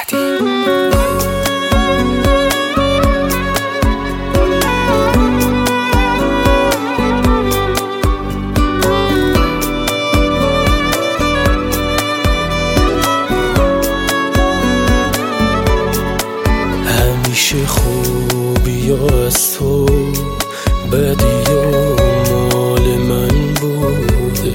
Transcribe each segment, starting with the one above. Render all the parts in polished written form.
همیشه خوبی از تو، بدی مال من بوده.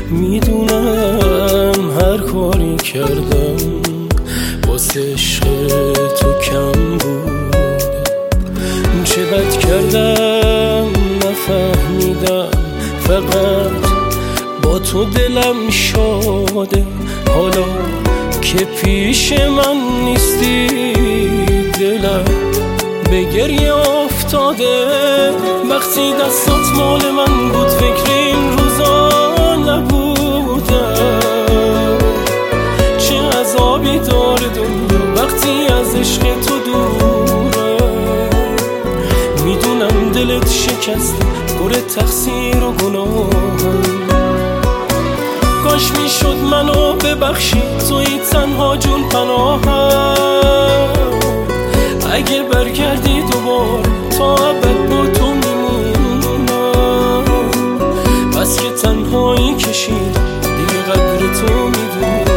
میدونم هر کاری کردم واسه عشق تو کم بوده. چه بد کردم نفهمیدم، فقط با تو دلم شاده. حالا که پیش من نیستی دلم به گریه افتاده. وقتی دستات مال من بود فکر این روزا نبودم. چه عذابی داره دنیا وقتی از عشق تو دوره. میدونم دلت شکسته، پر تقصیر و گناهم. کاش میشد منو ببخشی، توی تنها جون پناهم. اگه برگردی دوباره تا ابد با تو میمونم. بس که تنهایی کشیدم دیگه قدر تو میدونم.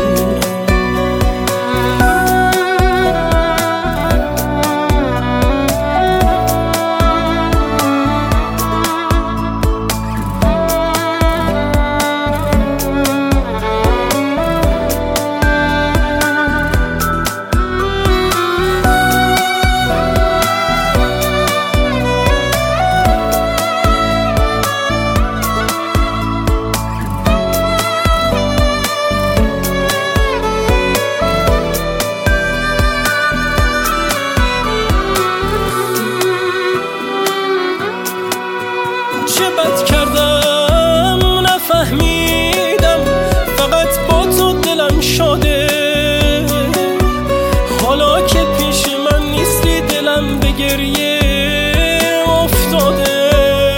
چه بد کردم نفهمیدم، فقط با تو دلم شاده. حالا که پیش من نیستی دلم به گریه افتاده.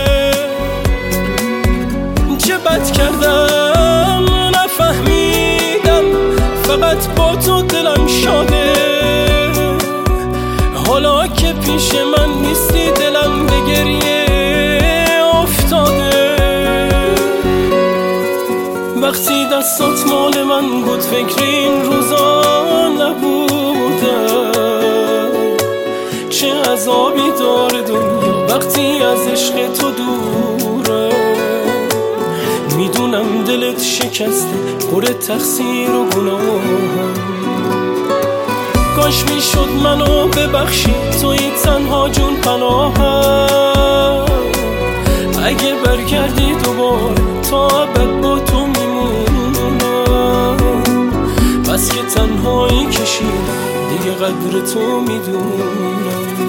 چه بد کردم نفهمیدم، فقط با تو دلم شاده. حالا که پیش من نیستی دلم به گریه افتاده. وقتی دستات مال من بود فکر این روزا نبودم. چه عذابی داره دنیا وقتی از عشق تو دوره. میدونم دلت شکسته، پر تقصیر و گناهم. کاش میشد منو ببخشی، توی تنها جون پناهم. اگه برگردی دوباره تا ابد با تو میمونم. بس که تنهایی کشیدم دیگه قدر تو میدونم.